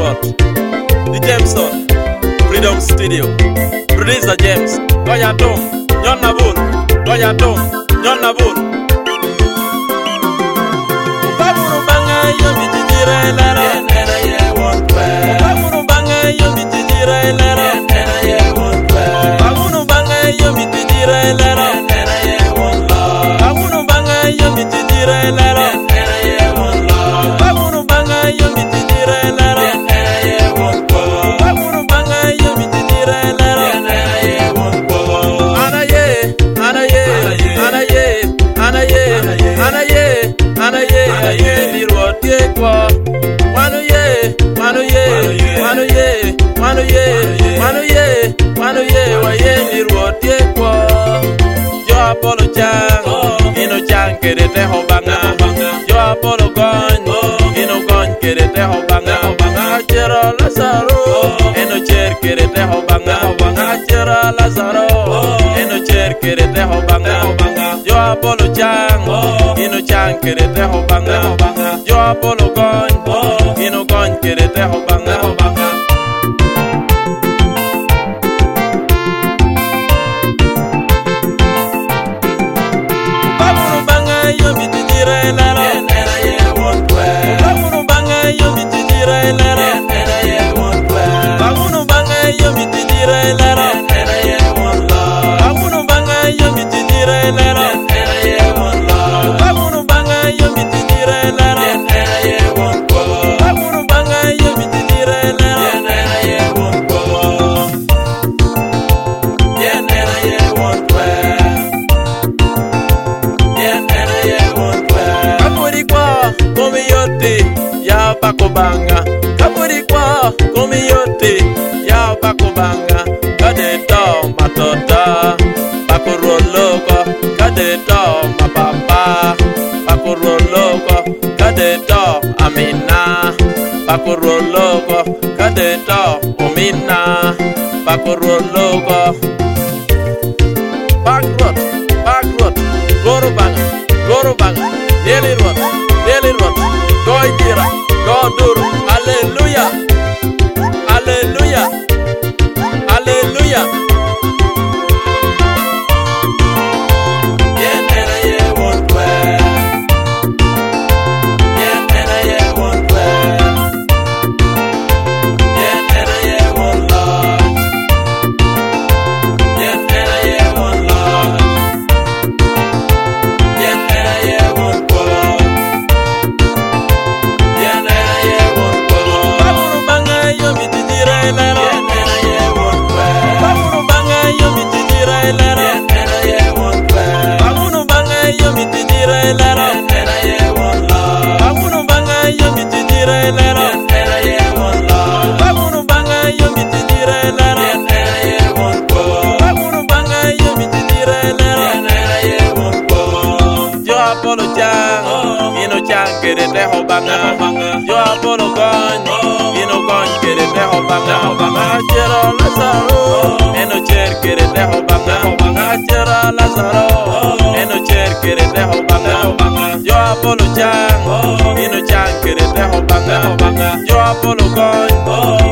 Record, The Jameson, Freedom Studio, Producer James, Goya Tom, John Nabul, Goya Tom, John Nabul. Baburu banga yo bitijira lara, nena ye wonwe. Baburu banga yo bitijira lara, nena ye wonwe. Baburu banga yo bitijira lara, nena ye wonwe. Baburu banga yo bitijira lara, nena ye wonwe. Baburu banga yo bitijira lara, nena ye wonwe. Baburu banga yo bitijira lara, nena ye wonwe. Anaye, anaye, anaye, anaye, anaye, anaye, anaye, mirwotie kwa. Manuye, manuye, manuye, manuye, manuye, manuye, waye mirwotie kwa. Jo Apollo Chang, ino Chang kerete hobanga. Jo Apollo Gony, ino Gony kerete hobanga. Achero Lazaro, ino Cher kerete hobanga. Achero Lazaro, ino Cher kerete hobanga. Jo Apollo Chang, ino Chang kerete hobanga. Jo Apollo Gony, ino Gony kerete hobanga. Baburu banga yo bitijira lara, nena ye wonwe. Baburu banga yo bitijira lara, nena ye wonwe. Baburu banga yo bitijira lara, nena ye wonwe. Baburu banga yo bitijira lara, nena ye wonwe. Baburu banga yo bitijira lara, nena ye wonwe. Baburu banga yo bitijira lara, nena ye wonwe. Yeah, nena ye wonwe. Kapurikwa komi yote ya pakobanga. Kapurikwa komi yote ya pakobanga. Kadeto matota pakuroloko. Kadeto mapapa pakuroloko. Kadeto amina pakuroloko. Kadeto umina pakuroloko. Backrot, Gorobanga, Daily Road, Goitira, Godur, Hallelujah, Hallelujah, Hallelujah. Yeah, nena ye wonwe. Yeah, nena ye wonwe. Yeah, nena ye wonwe. Yeah, nena ye wonwe. Yeah, nena ye wonwe. Yeah, nena ye wonwe. Baburu banga yo bitijira lara. Yeah, nena ye wonwe. Baburu banga yo bitijira lara. Yeah, nena ye wonwe. Baburu banga yo bitijira lara. Yeah, nena ye wonwe. Baburu banga yo bitijira lara. Yeah, nena ye wonwe. Baburu banga yo bitijira lara. Yeah, nena ye wonwe. Baburu banga yo bitijira lara. Yeah, nena ye wonwe. Jo Apollo Chang, ino Chang kerete hobanga. Jo Apollo Gony, ino Gony kerete hobanga. Achero Lazaro, ino Cher kerete hobanga. Achero Lazaro, ino Cher kerete hobanga. Jo Apollo Chang, ino Chang kerete hobanga. Jo Apollo Gony,